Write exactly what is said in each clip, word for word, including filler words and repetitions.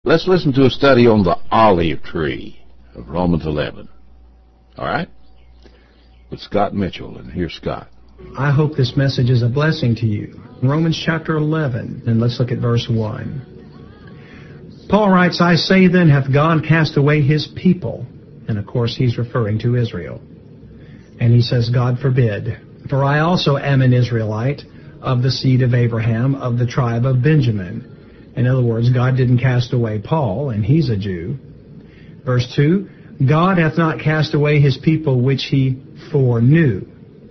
Let's listen to a study on the olive tree of Romans eleven. All right? With Scott Mitchell. And here's Scott. I hope this message is a blessing to you. Romans chapter eleven, and let's look at verse one. Paul writes, I say then, hath God cast away his people? And of course he's referring to Israel. And he says, God forbid. For I also am an Israelite, of the seed of Abraham, of the tribe of Benjamin. In other words, God didn't cast away Paul, and he's a Jew. Verse two, God hath not cast away his people which he foreknew.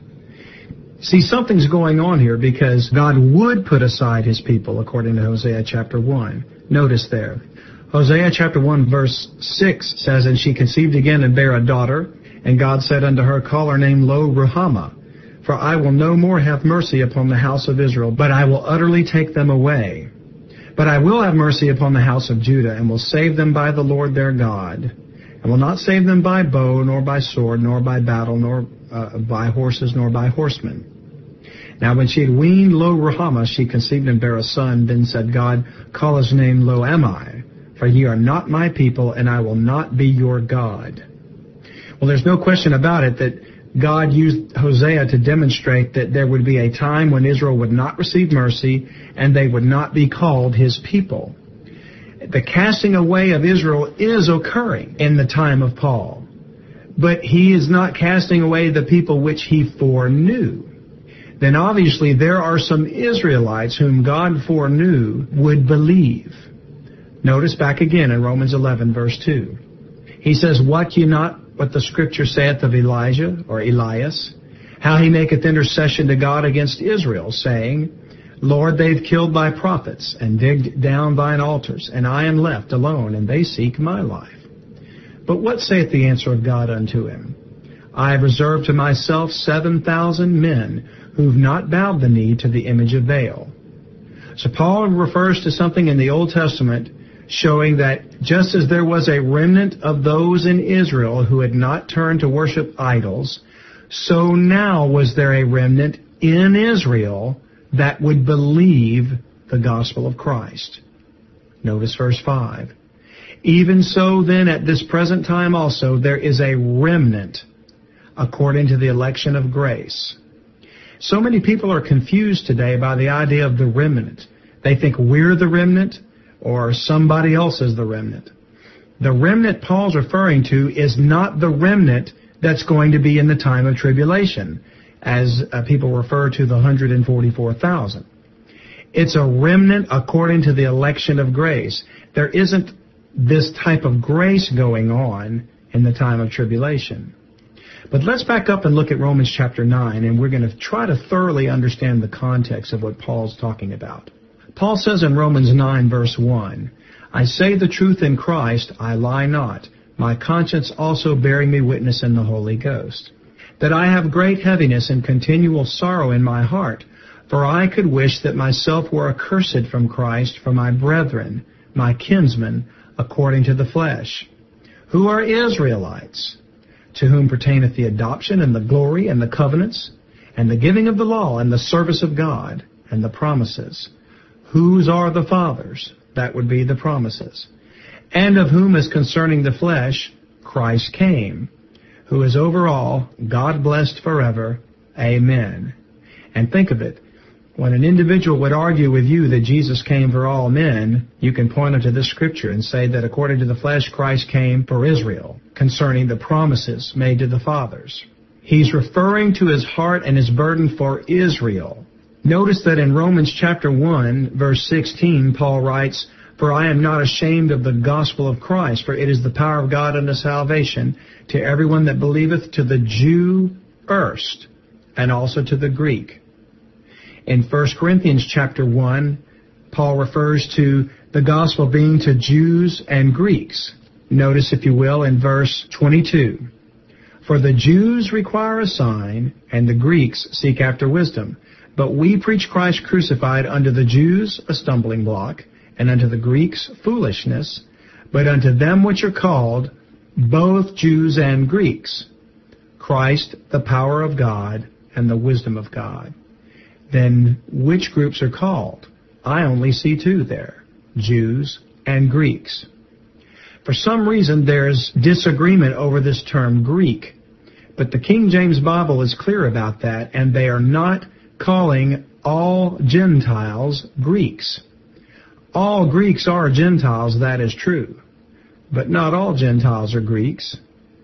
See, something's going on here because God would put aside his people, according to Hosea chapter one. Notice there. Hosea chapter one verse six says, And she conceived again and bare a daughter, and God said unto her, Call her name Lo-Ruhamah, for I will no more have mercy upon the house of Israel, but I will utterly take them away. But I will have mercy upon the house of Judah, and will save them by the Lord their God, and will not save them by bow, nor by sword, nor by battle, nor uh, by horses, nor by horsemen. Now when she had weaned Lo-Ruhamah, she conceived and bare a son. Then said God, Call his name Lo-Ammi, for ye are not my people, and I will not be your God. Well, there's no question about it that God used Hosea to demonstrate that there would be a time when Israel would not receive mercy and they would not be called his people. The casting away of Israel is occurring in the time of Paul, but he is not casting away the people which he foreknew. Then obviously there are some Israelites whom God foreknew would believe. Notice back again in Romans eleven verse two. He says, Wot ye not what the Scripture saith of Elijah, or Elias, how he maketh intercession to God against Israel, saying, Lord, they've killed thy prophets, and digged down thine altars, and I am left alone, and they seek my life. But what saith the answer of God unto him? I have reserved to myself seven thousand men, who've not bowed the knee to the image of Baal. So Paul refers to something in the Old Testament showing that just as there was a remnant of those in Israel who had not turned to worship idols, so now was there a remnant in Israel that would believe the gospel of Christ. Notice verse five. Even so then at this present time also there is a remnant according to the election of grace. So many people are confused today by the idea of the remnant. They think we're the remnant, or somebody else is the remnant. The remnant Paul's referring to is not the remnant that's going to be in the time of tribulation, as uh, people refer to the one hundred forty-four thousand. It's a remnant according to the election of grace. There isn't this type of grace going on in the time of tribulation. But let's back up and look at Romans chapter nine, and we're going to try to thoroughly understand the context of what Paul's talking about. Paul says in Romans nine verse one, I say the truth in Christ, I lie not, my conscience also bearing me witness in the Holy Ghost, that I have great heaviness and continual sorrow in my heart, for I could wish that myself were accursed from Christ for my brethren, my kinsmen, according to the flesh, who are Israelites, to whom pertaineth the adoption and the glory and the covenants, and the giving of the law and the service of God, and the promises. Whose are the fathers? That would be the promises. And of whom is concerning the flesh, Christ came, who is over all, God blessed forever. Amen. And think of it. When an individual would argue with you that Jesus came for all men, you can point them to this scripture and say that according to the flesh, Christ came for Israel, concerning the promises made to the fathers. He's referring to his heart and his burden for Israel. Notice that in Romans chapter one, verse sixteen, Paul writes, For I am not ashamed of the gospel of Christ, for it is the power of God unto salvation to everyone that believeth, to the Jew first, and also to the Greek. In First Corinthians chapter one, Paul refers to the gospel being to Jews and Greeks. Notice, if you will, in verse twenty-two, For the Jews require a sign, and the Greeks seek after wisdom. But we preach Christ crucified, unto the Jews a stumbling block, and unto the Greeks foolishness, but unto them which are called, both Jews and Greeks, Christ the power of God and the wisdom of God. Then which groups are called? I only see two there, Jews and Greeks. For some reason, there's disagreement over this term Greek, but the King James Bible is clear about that, and they are not calling all Gentiles Greeks. All Greeks are Gentiles, that is true, but not all Gentiles are Greeks.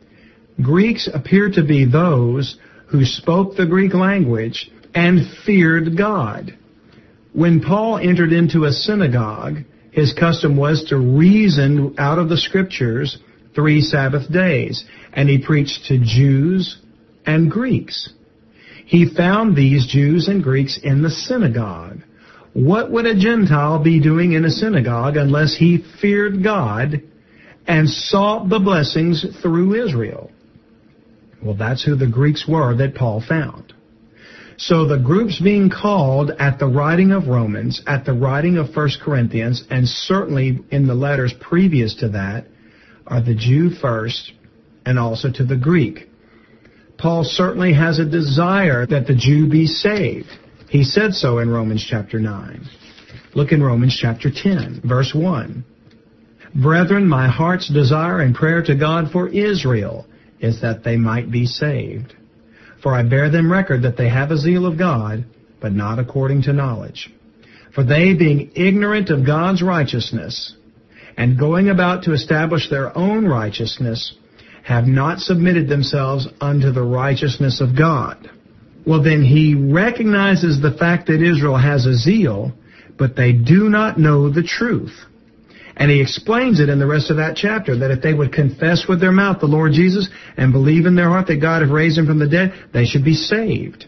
Greeks appear to be those who spoke the Greek language and feared God. When Paul entered into a synagogue, his custom was to reason out of the Scriptures three Sabbath days, and he preached to Jews and Greeks. He found these Jews and Greeks in the synagogue. What would a Gentile be doing in a synagogue unless he feared God and sought the blessings through Israel? Well, that's who the Greeks were that Paul found. So the groups being called at the writing of Romans, at the writing of First Corinthians, and certainly in the letters previous to that, are the Jew first and also to the Greek. Paul certainly has a desire that the Jew be saved. He said so in Romans chapter nine. Look in Romans chapter ten, verse one. Brethren, my heart's desire and prayer to God for Israel is that they might be saved. For I bear them record that they have a zeal of God, but not according to knowledge. For they, being ignorant of God's righteousness, and going about to establish their own righteousness, have not submitted themselves unto the righteousness of God. Well, then he recognizes the fact that Israel has a zeal, but they do not know the truth. And he explains it in the rest of that chapter, that if they would confess with their mouth the Lord Jesus and believe in their heart that God had raised him from the dead, they should be saved.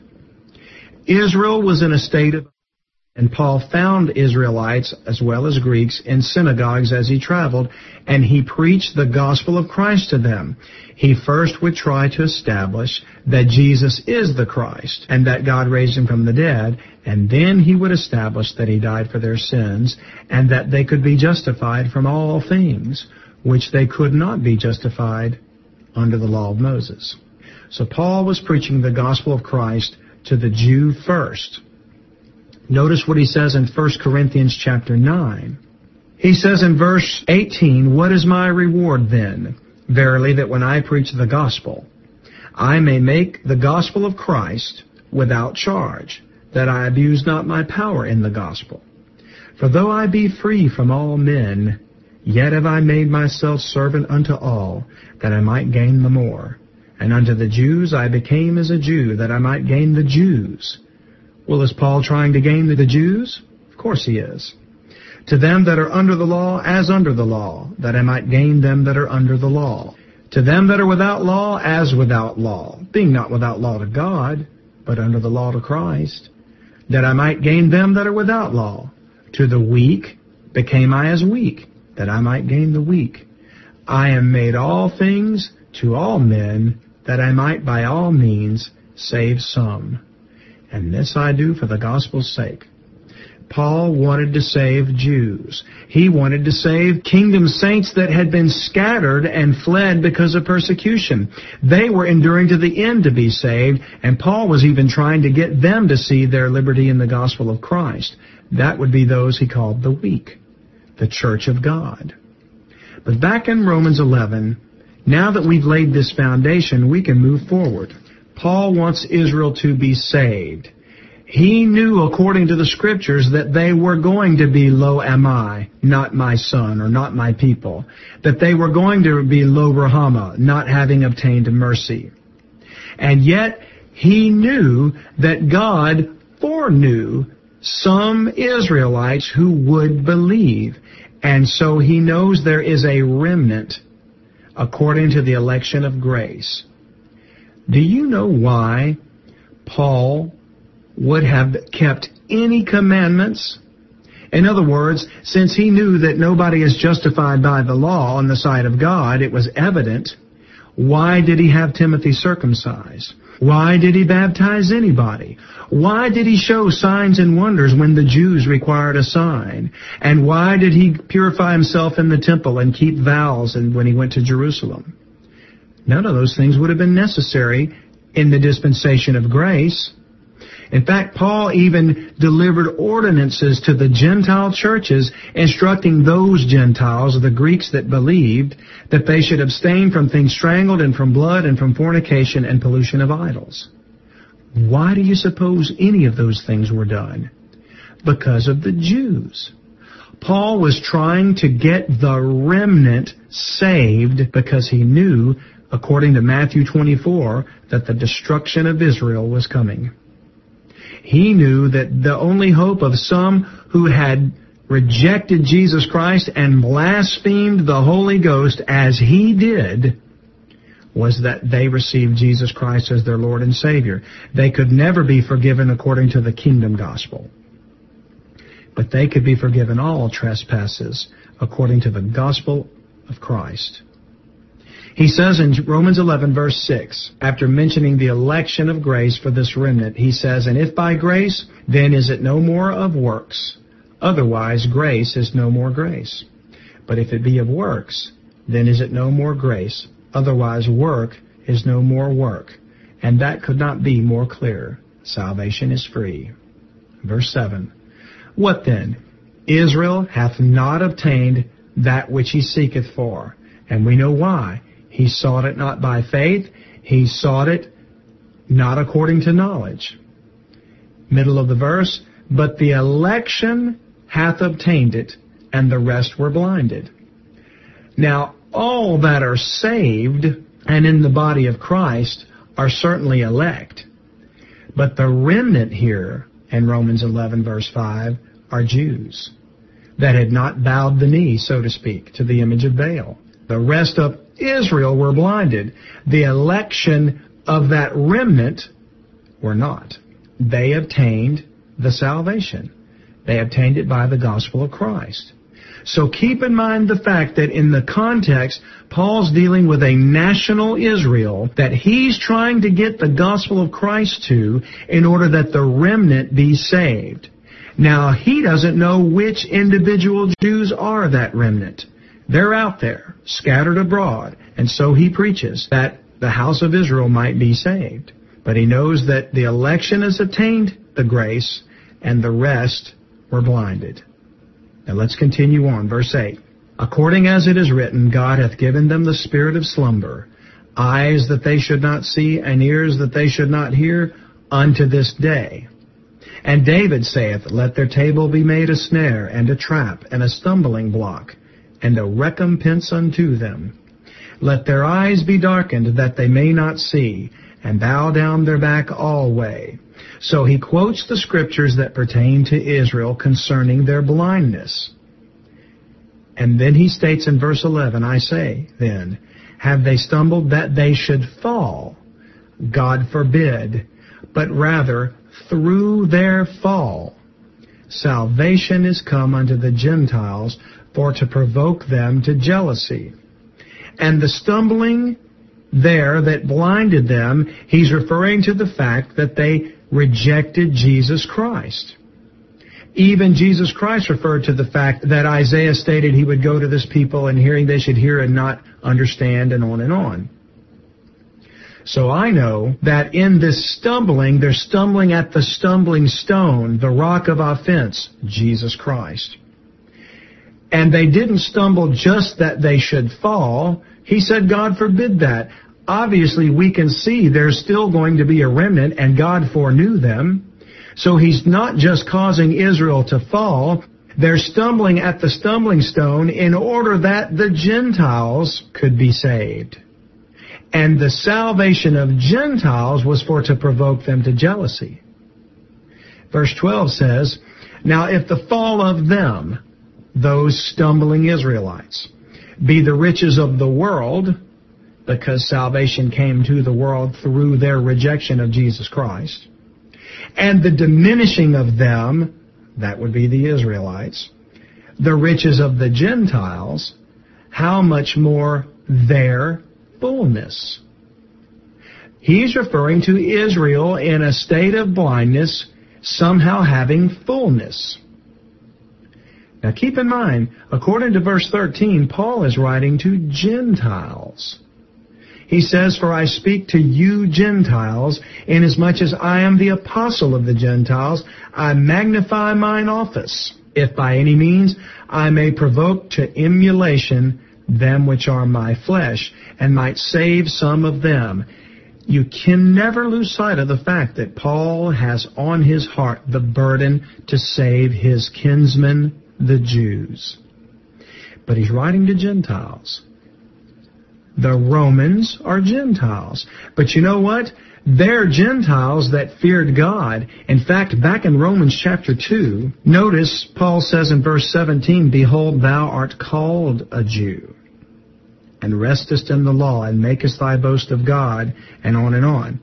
Israel was in a state of... And Paul found Israelites as well as Greeks in synagogues as he traveled, and he preached the gospel of Christ to them. He first would try to establish that Jesus is the Christ and that God raised him from the dead, and then he would establish that he died for their sins and that they could be justified from all things which they could not be justified under the law of Moses. So Paul was preaching the gospel of Christ to the Jew first. Notice what he says in First Corinthians chapter nine. He says in verse eighteen, What is my reward then? Verily, that when I preach the gospel, I may make the gospel of Christ without charge, that I abuse not my power in the gospel. For though I be free from all men, yet have I made myself servant unto all, that I might gain the more. And unto the Jews I became as a Jew, that I might gain the Jews. Well, is Paul trying to gain the Jews? Of course he is. To them that are under the law, as under the law, that I might gain them that are under the law. To them that are without law, as without law, being not without law to God, but under the law to Christ, that I might gain them that are without law. To the weak became I as weak, that I might gain the weak. I am made all things to all men, that I might by all means save some. And this I do for the gospel's sake. Paul wanted to save Jews. He wanted to save kingdom saints that had been scattered and fled because of persecution. They were enduring to the end to be saved, and Paul was even trying to get them to see their liberty in the gospel of Christ. That would be those he called the weak, the church of God. But back in Romans eleven, now that we've laid this foundation, we can move forward. Paul wants Israel to be saved. He knew, according to the Scriptures, that they were going to be lo am I, not my son, or not my people. That they were going to be lo rahama, not having obtained mercy. And yet, he knew that God foreknew some Israelites who would believe. And so he knows there is a remnant according to the election of grace. Do you know why Paul would have kept any commandments? In other words, since he knew that nobody is justified by the law on the side of God, it was evident. Why did he have Timothy circumcised? Why did he baptize anybody? Why did he show signs and wonders when the Jews required a sign? And why did he purify himself in the temple and keep vows and when he went to Jerusalem? None of those things would have been necessary in the dispensation of grace. In fact, Paul even delivered ordinances to the Gentile churches instructing those Gentiles, the Greeks that believed, that they should abstain from things strangled and from blood and from fornication and pollution of idols. Why do you suppose any of those things were done? Because of the Jews. Paul was trying to get the remnant saved because he knew, according to Matthew twenty-four, that the destruction of Israel was coming. He knew that the only hope of some who had rejected Jesus Christ and blasphemed the Holy Ghost as he did was that they received Jesus Christ as their Lord and Savior. They could never be forgiven according to the kingdom gospel, but they could be forgiven all trespasses according to the gospel of Christ. He says in Romans eleven, verse six, after mentioning the election of grace for this remnant, he says, "And if by grace, then is it no more of works. Otherwise, grace is no more grace. But if it be of works, then is it no more grace. Otherwise, work is no more work." And that could not be more clear. Salvation is free. Verse seven, "What then? Israel hath not obtained that which he seeketh for." And we know why. He sought it not by faith. He sought it not according to knowledge. Middle of the verse, "But the election hath obtained it, and the rest were blinded." Now, all that are saved and in the body of Christ are certainly elect. But the remnant here in Romans eleven, verse five, are Jews that had not bowed the knee, so to speak, to the image of Baal. The rest of Israel were blinded. The election of that remnant were not. They obtained the salvation. They obtained it by the gospel of Christ. So keep in mind the fact that in the context, Paul's dealing with a national Israel that he's trying to get the gospel of Christ to in order that the remnant be saved. Now, he doesn't know which individual Jews are that remnant. They're out there, scattered abroad, and so he preaches that the house of Israel might be saved. But he knows that the election has attained the grace, and the rest were blinded. Now let's continue on, verse eight. "According as it is written, God hath given them the spirit of slumber, eyes that they should not see, and ears that they should not hear, unto this day. And David saith, Let their table be made a snare, and a trap, and a stumbling block, and a recompense unto them. Let their eyes be darkened, that they may not see, and bow down their back alway." So he quotes the scriptures that pertain to Israel concerning their blindness. And then he states in verse eleven, "I say, then, have they stumbled that they should fall? God forbid, but rather through their fall salvation is come unto the Gentiles, for to provoke them to jealousy." And the stumbling there that blinded them, he's referring to the fact that they rejected Jesus Christ. Even Jesus Christ referred to the fact that Isaiah stated he would go to this people, and hearing they should hear and not understand, and on and on. So I know that in this stumbling, they're stumbling at the stumbling stone, the rock of offense, Jesus Christ. And they didn't stumble just that they should fall. He said, God forbid that. Obviously, we can see there's still going to be a remnant, and God foreknew them. So he's not just causing Israel to fall. They're stumbling at the stumbling stone in order that the Gentiles could be saved. And the salvation of Gentiles was for to provoke them to jealousy. Verse twelve says, "Now if the fall of them," those stumbling Israelites, "be the riches of the world," because salvation came to the world through their rejection of Jesus Christ, "and the diminishing of them," that would be the Israelites, "the riches of the Gentiles, how much more their fullness." He's referring to Israel in a state of blindness, somehow having fullness. Now keep in mind, according to verse thirteen, Paul is writing to Gentiles. He says, "For I speak to you Gentiles, inasmuch as I am the apostle of the Gentiles, I magnify mine office, if by any means I may provoke to emulation them which are my flesh, and might save some of them." You can never lose sight of the fact that Paul has on his heart the burden to save his kinsmen, the Jews. But he's writing to Gentiles. The Romans are Gentiles. But you know what? They're Gentiles that feared God. In fact, back in Romans chapter two, notice Paul says in verse seventeen, "Behold, thou art called a Jew, and restest in the law, and makest thy boast of God," and on and on.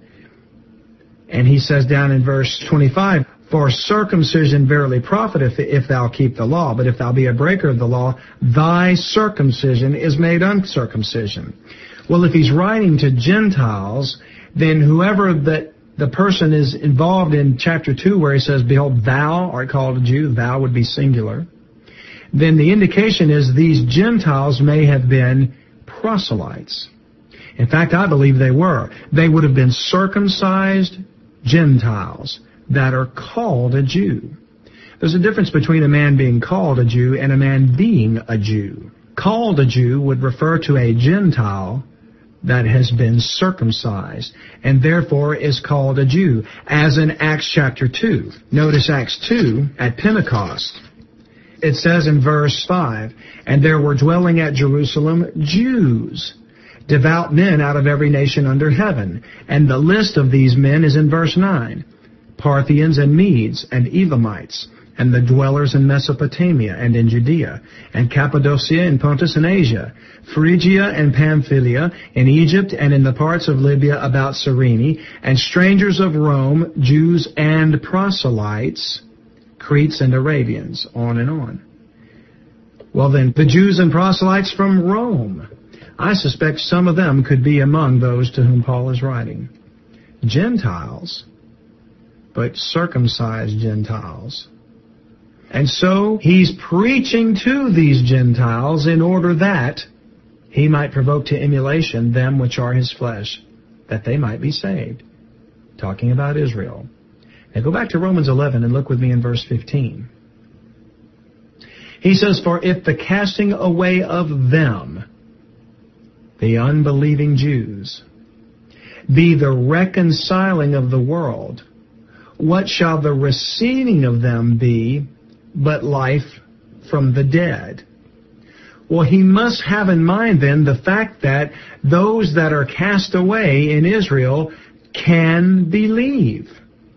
And he says down in verse twenty-five, "For circumcision verily profiteth if thou keep the law, but if thou be a breaker of the law, thy circumcision is made uncircumcision." Well, if he's writing to Gentiles, then whoever that the person is involved in chapter two where he says, "Behold, thou art called a Jew," thou would be singular, then the indication is these Gentiles may have been proselytes. In fact, I believe they were. They would have been circumcised Gentiles that are called a Jew. There's a difference between a man being called a Jew and a man being a Jew. Called a Jew would refer to a Gentile that has been circumcised and therefore is called a Jew, as in Acts chapter two. Notice Acts two at Pentecost. It says in verse five, "And there were dwelling at Jerusalem Jews, devout men out of every nation under heaven." And the list of these men is in verse nine. "Parthians and Medes and Elamites, and the dwellers in Mesopotamia and in Judea, and Cappadocia and Pontus and Asia, Phrygia and Pamphylia, in Egypt and in the parts of Libya about Cyrene, and strangers of Rome, Jews and proselytes, Cretes and Arabians," on and on. Well then, the Jews and proselytes from Rome, I suspect some of them could be among those to whom Paul is writing. Gentiles, but circumcised Gentiles. And so he's preaching to these Gentiles in order that he might provoke to emulation them which are his flesh, that they might be saved. Talking about Israel. Now go back to Romans eleven and look with me in verse fifteen. He says, "For if the casting away of them," the unbelieving Jews, "be the reconciling of the world, what shall the receiving of them be but life from the dead?" Well, he must have in mind then the fact that those that are cast away in Israel can believe.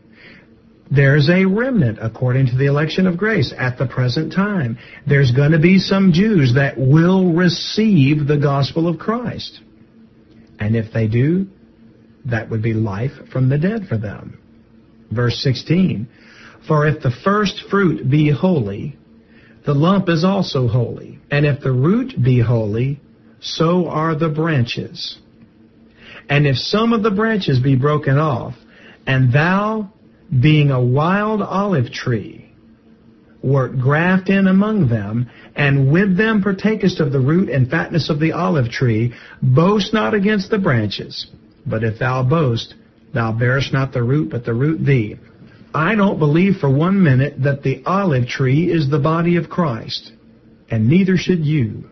There's a remnant according to the election of grace at the present time. There's going to be some Jews that will receive the gospel of Christ. And if they do, that would be life from the dead for them. Verse sixteen, "For if the first fruit be holy, the lump is also holy. And if the root be holy, so are the branches. And if some of the branches be broken off, and thou, being a wild olive tree, wert graft in among them, and with them partakest of the root and fatness of the olive tree, boast not against the branches. But if thou boast, thou bearest not the root, but the root thee." I don't believe for one minute that the olive tree is the body of Christ, and neither should you.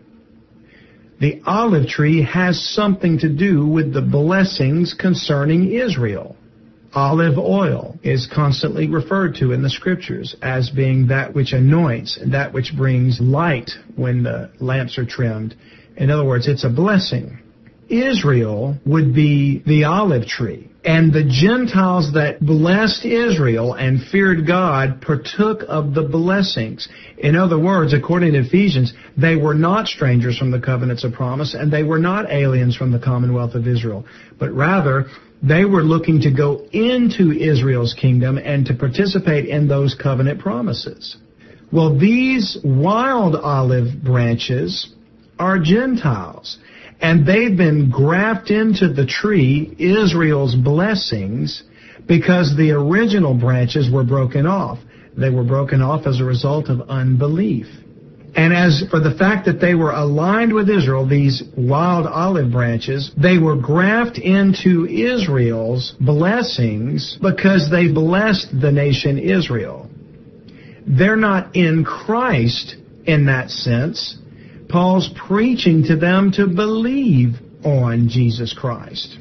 The olive tree has something to do with the blessings concerning Israel. Olive oil is constantly referred to in the Scriptures as being that which anoints and that which brings light when the lamps are trimmed. In other words, it's a blessing. Israel would be the olive tree. And the Gentiles that blessed Israel and feared God partook of the blessings. In other words, according to Ephesians, they were not strangers from the covenants of promise, and they were not aliens from the commonwealth of Israel. But rather, they were looking to go into Israel's kingdom and to participate in those covenant promises. Well, these wild olive branches are Gentiles. And they've been grafted into the tree, Israel's blessings, because the original branches were broken off. They were broken off as a result of unbelief. And as for the fact that they were aligned with Israel, these wild olive branches, they were grafted into Israel's blessings because they blessed the nation Israel. They're not in Christ in that sense. Paul's preaching to them to believe on Jesus Christ.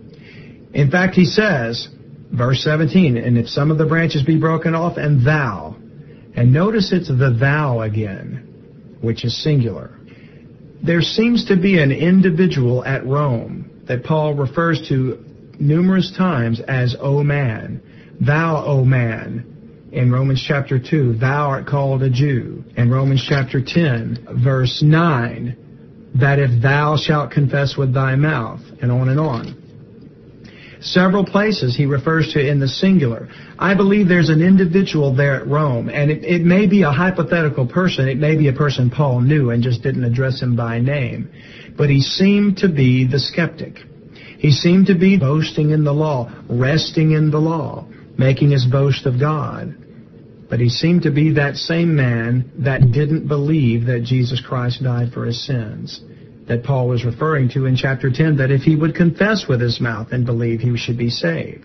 In fact, he says, verse seventeen, and if some of the branches be broken off, and thou, and notice it's the thou again, which is singular. There seems to be an individual at Rome that Paul refers to numerous times as O man. Thou, O man. In Romans chapter two, thou art called a Jew. In Romans chapter ten, verse nine, that if thou shalt confess with thy mouth, and on and on. Several places he refers to in the singular. I believe there's an individual there at Rome, and it, it may be a hypothetical person. It may be a person Paul knew and just didn't address him by name. But he seemed to be the skeptic. He seemed to be boasting in the law, resting in the law, making his boast of God. But he seemed to be that same man that didn't believe that Jesus Christ died for his sins, that Paul was referring to in chapter ten, that if he would confess with his mouth and believe, he should be saved.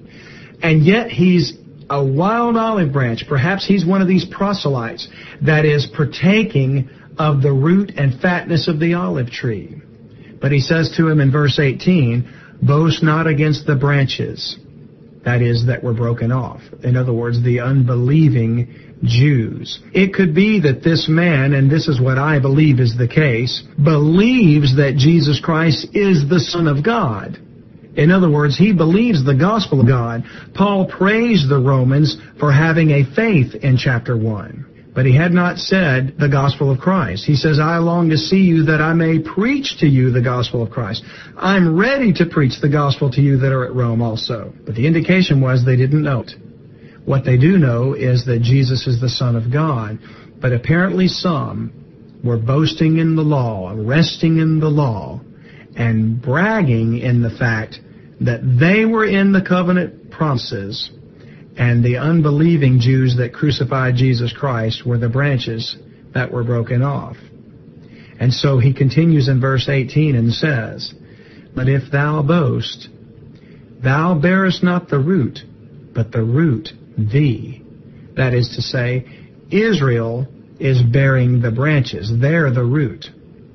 And yet he's a wild olive branch. Perhaps he's one of these proselytes that is partaking of the root and fatness of the olive tree. But he says to him in verse eighteen, boast not against the branches, that is, that were broken off. In other words, the unbelieving Jews. It could be that this man, and this is what I believe is the case, believes that Jesus Christ is the Son of God. In other words, he believes the gospel of God. Paul praised the Romans for having a faith in chapter one. But he had not said the gospel of Christ. He says, I long to see you that I may preach to you the gospel of Christ. I'm ready to preach the gospel to you that are at Rome also. But the indication was they didn't know it. What they do know is that Jesus is the Son of God. But apparently some were boasting in the law, resting in the law, and bragging in the fact that they were in the covenant promises, and the unbelieving Jews that crucified Jesus Christ were the branches that were broken off. And so he continues in verse eighteen and says, but if thou boast, thou bearest not the root, but the root thee. That is to say, Israel is bearing the branches. They're the root.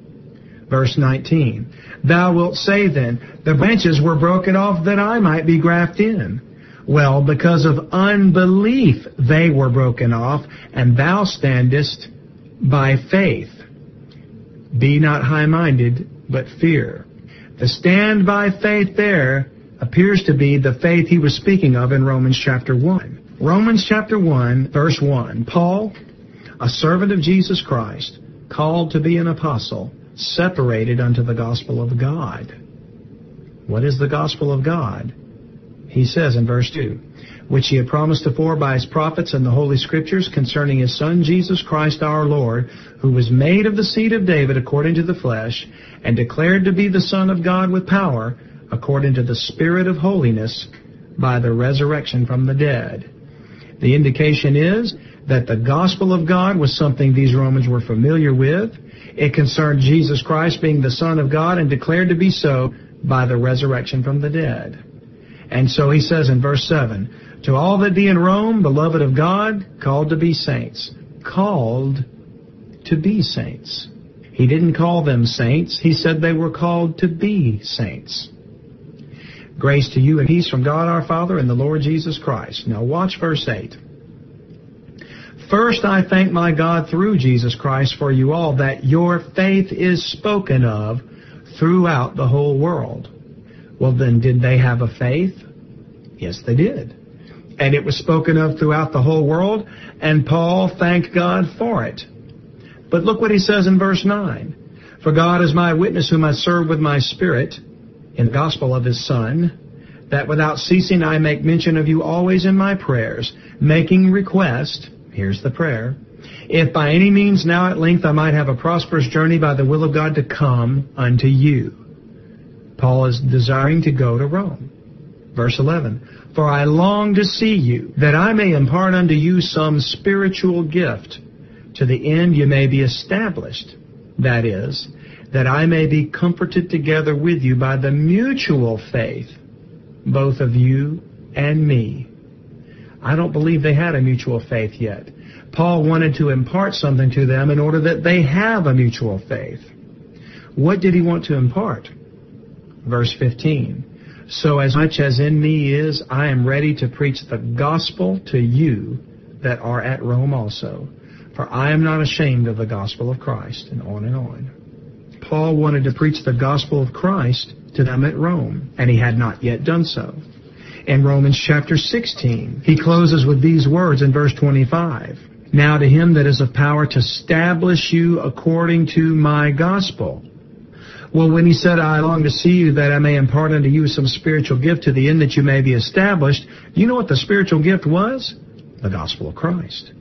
Verse nineteen, thou wilt say then, the branches were broken off that I might be grafted in. Well, because of unbelief they were broken off, and thou standest by faith. Be not high-minded, but fear. The stand by faith there appears to be the faith he was speaking of in Romans chapter one. Romans chapter one, verse one, Paul, a servant of Jesus Christ, called to be an apostle, separated unto the gospel of God. What is the gospel of God? He says in verse two, which he had promised afore by his prophets and the Holy Scriptures concerning his Son Jesus Christ our Lord, who was made of the seed of David according to the flesh, and declared to be the Son of God with power, according to the Spirit of holiness, by the resurrection from the dead. The indication is that the gospel of God was something these Romans were familiar with. It concerned Jesus Christ being the Son of God and declared to be so by the resurrection from the dead. And so he says in verse seven, to all that be in Rome, beloved of God, called to be saints. Called to be saints. He didn't call them saints. He said they were called to be saints. Grace to you and peace from God our Father and the Lord Jesus Christ. Now watch verse eight. First I thank my God through Jesus Christ for you all, that your faith is spoken of throughout the whole world. Well then, did they have a faith? Yes, they did. And it was spoken of throughout the whole world, and Paul thanked God for it. But look what he says in verse nine. For God is my witness, whom I serve with my spirit, in the gospel of his Son, that without ceasing I make mention of you always in my prayers, making request, here's the prayer, if by any means now at length I might have a prosperous journey by the will of God to come unto you. Paul is desiring to go to Rome. Verse eleven, for I long to see you, that I may impart unto you some spiritual gift, to the end you may be established. That is, that I may be comforted together with you by the mutual faith, both of you and me. I don't believe they had a mutual faith yet. Paul wanted to impart something to them in order that they have a mutual faith. What did he want to impart? Verse fifteen. So as much as in me is, I am ready to preach the gospel to you that are at Rome also. For I am not ashamed of the gospel of Christ, and on and on. Paul wanted to preach the gospel of Christ to them at Rome, and he had not yet done so. In Romans chapter sixteen, he closes with these words in verse twenty-five. Now to him that is of power to establish you according to my gospel. Well, when he said, I long to see you that I may impart unto you some spiritual gift to the end that you may be established, you know what the spiritual gift was? The gospel of Christ.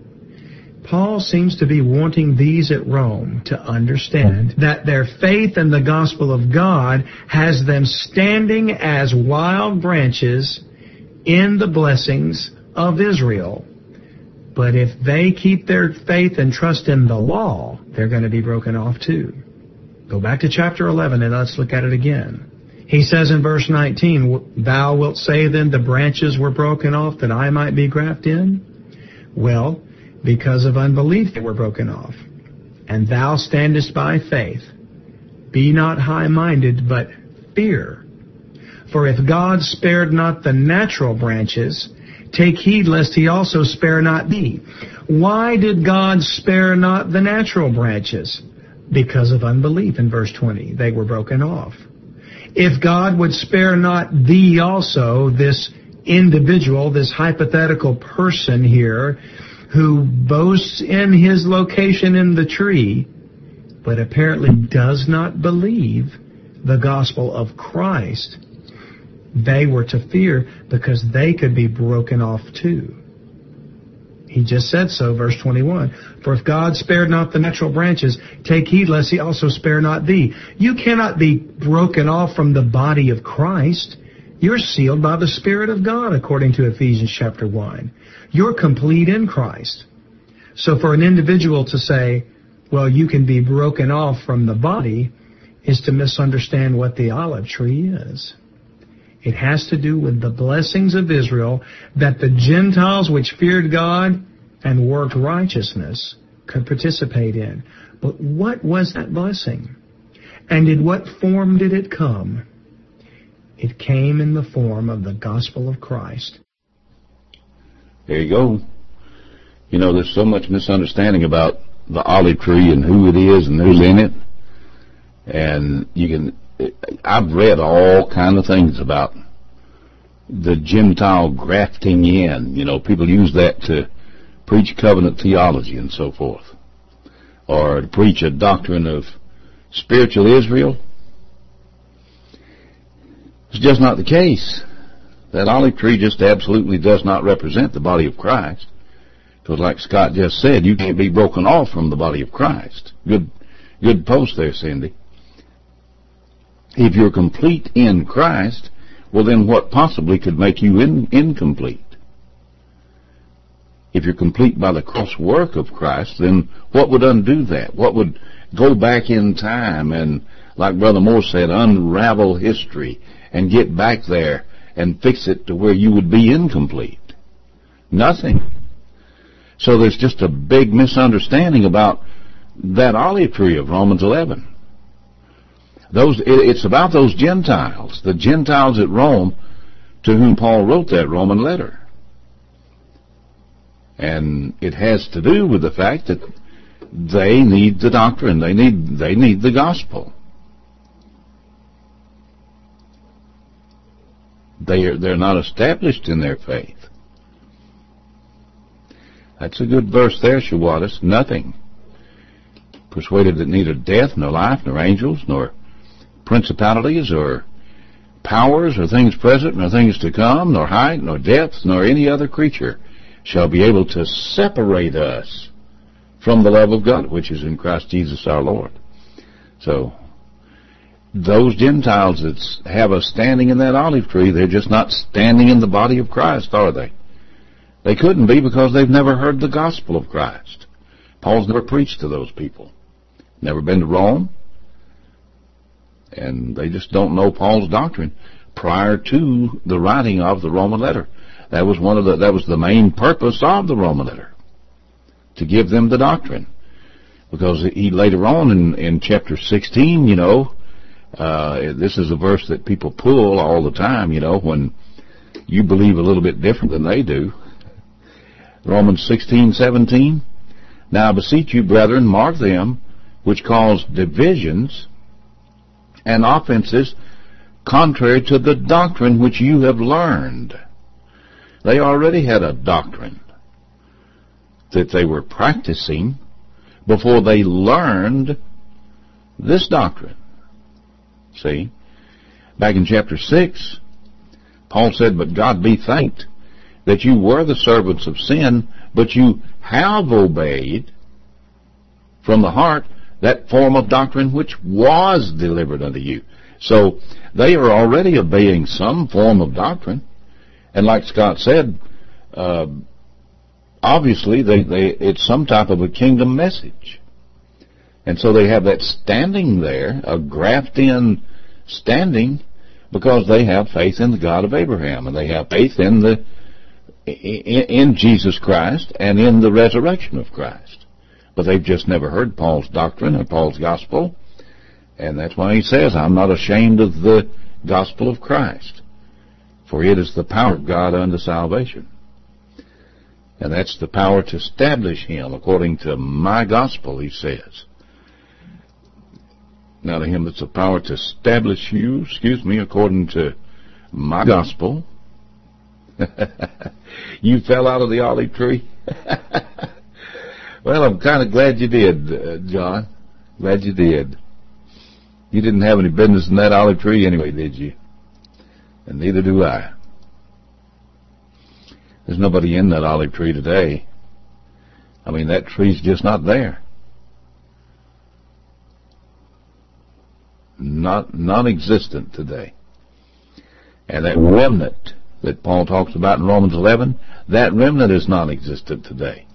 Paul seems to be wanting these at Rome to understand that their faith in the gospel of God has them standing as wild branches in the blessings of Israel. But if they keep their faith and trust in the law, they're going to be broken off too. Go back to chapter eleven and let's look at it again. He says in verse nineteen, Thou wilt say then the branches were broken off that I might be grafted in? Well, because of unbelief they were broken off. And thou standest by faith. Be not high-minded, but fear. For if God spared not the natural branches, take heed lest he also spare not thee. Why did God spare not the natural branches? Because of unbelief in verse twenty. They were broken off. If God would spare not thee also, this individual, this hypothetical person here, who boasts in his location in the tree, but apparently does not believe the gospel of Christ, they were to fear because they could be broken off too. He just said so, verse twenty-one. For if God spared not the natural branches, take heed lest he also spare not thee. You cannot be broken off from the body of Christ. You're sealed by the Spirit of God, according to Ephesians chapter one. You're complete in Christ. So for an individual to say, well, you can be broken off from the body, is to misunderstand what the olive tree is. It has to do with the blessings of Israel that the Gentiles which feared God and worked righteousness could participate in. But what was that blessing? And in what form did it come? It came in the form of the gospel of Christ. There you go. You know, there's so much misunderstanding about the olive tree and who it is and who's in it. And you can... I've read all kind of things about the Gentile grafting in. You know, people use that to preach covenant theology and so forth. Or to preach a doctrine of spiritual Israel. It's just not the case. That olive tree just absolutely does not represent the body of Christ. Because like Scott just said, you can't be broken off from the body of Christ. Good, good post there, Cindy. If you're complete in Christ, well then what possibly could make you in, incomplete? If you're complete by the cross work of Christ, then what would undo that? What would go back in time and, like Brother Moore said, unravel history and get back there and fix it to where you would be incomplete? Nothing. So there's just a big misunderstanding about that olive tree of Romans eleven. Those, it's about those Gentiles, the Gentiles at Rome, to whom Paul wrote that Roman letter. And it has to do with the fact that they need the doctrine, they need, they need the gospel. They are, they're not established in their faith. That's a good verse there, Shawatis. Nothing. Persuaded that neither death, nor life, nor angels, nor principalities, or powers, or things present, nor things to come, nor height, nor depth, nor any other creature shall be able to separate us from the love of God, which is in Christ Jesus our Lord. So, those Gentiles that have us standing in that olive tree, they're just not standing in the body of Christ, are they? They couldn't be because they've never heard the gospel of Christ. Paul's never preached to those people. Never been to Rome. And they just don't know Paul's doctrine prior to the writing of the Roman letter. That was one of the, that was the main purpose of the Roman letter, to give them the doctrine. Because he later on in, in chapter sixteen, you know, uh, this is a verse that people pull all the time, you know, when you believe a little bit different than they do. Romans sixteen seventeen. Now I beseech you, brethren, mark them which cause divisions and offenses contrary to the doctrine which you have learned. They already had a doctrine that they were practicing before they learned this doctrine. See? Back in chapter six, Paul said, but God be thanked that you were the servants of sin, but you have obeyed from the heart that form of doctrine which was delivered unto you. So they are already obeying some form of doctrine. And like Scott said, uh, obviously they, they, it's some type of a kingdom message. And so they have that standing there, a graft-in standing, because they have faith in the God of Abraham, and they have faith in the in, in Jesus Christ and in the resurrection of Christ. But they've just never heard Paul's doctrine or Paul's gospel, and that's why he says, I'm not ashamed of the gospel of Christ, for it is the power of God unto salvation. And that's the power to establish him according to my gospel, he says. Now to him that's the power to establish you, excuse me, according to my gospel. You fell out of the olive tree? Well, I'm kind of glad you did, uh, John. Glad you did. You didn't have any business in that olive tree anyway, did you? And neither do I. There's nobody in that olive tree today. I mean, that tree's just not there. Not non-existent today. And that remnant that Paul talks about in Romans eleven, that remnant is non-existent today.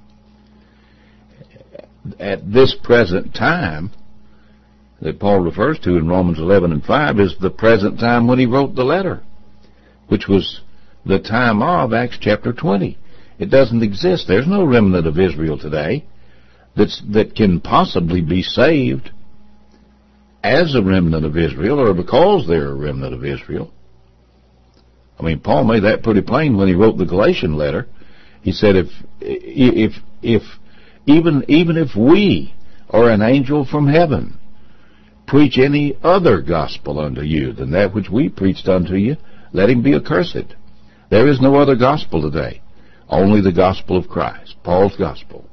At this present time that Paul refers to in Romans eleven and five is the present time when he wrote the letter, which was the time of Acts chapter twenty. It doesn't exist. There's no remnant of Israel today that's, that can possibly be saved as a remnant of Israel or because they're a remnant of Israel. I mean, Paul made that pretty plain when he wrote the Galatian letter. He said, if if if even even if we or an angel from heaven preach any other gospel unto you than that which we preached unto you, let him be accursed. There is no other gospel today, only the gospel of Christ, Paul's gospel.